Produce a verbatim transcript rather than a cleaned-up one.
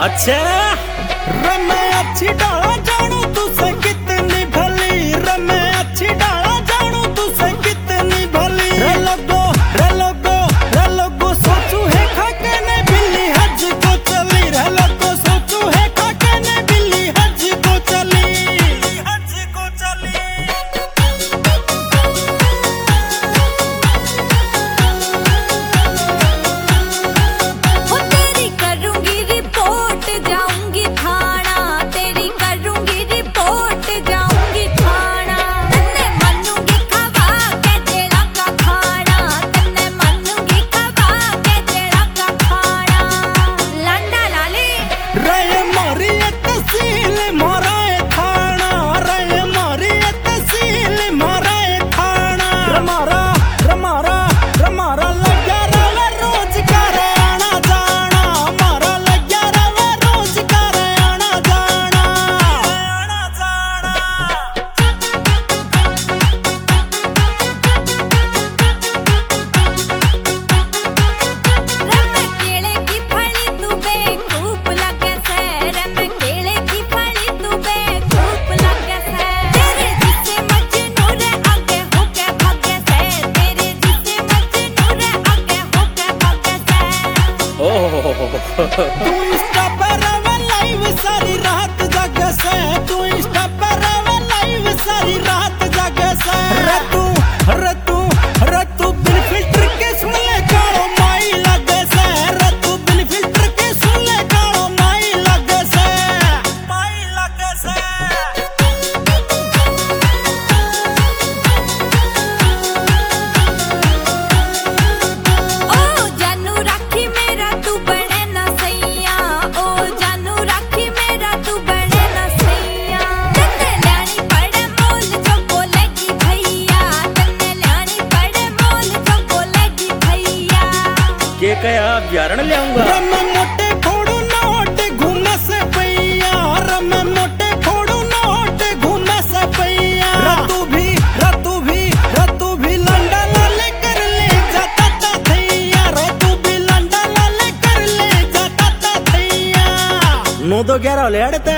अच्छा रे मैं अच्छी डाला जानू तुझसे कितनी भली, रे मैं अच्छी डाला जानू तुझसे कितनी भली। रे लोगो रे लोगो रे लोगो सोचू है खाके ने बिल्ली हज को चली, रे लोगो सोचू है खाके ने बिल्ली हज को चली, हज को चली। तू इंस्टा पर रवे लाइव सारी रात जागे से, तू इंस्टा पर रवे लाइव सारी रात जागे से। रे तू रे तू रे तू बिन फिल्टर के सुन ले कालो माई लगे से, रे तू बिन फिल्टर के सुन ले कालो माई लगे से, माई लगे से। के कया ब्यारण ले आऊंगा। रम मोटे फोड़ू नोट घूमे से पैया, रम मोटे फोड़ू नोट घूमे से पैया। रतु भी रतु भी रतु भी लंडा लाले कर ले जाता ता थैया, रतु भी लंडा लाले कर ले जाता ता थैया। नौ दो ग्यारह ले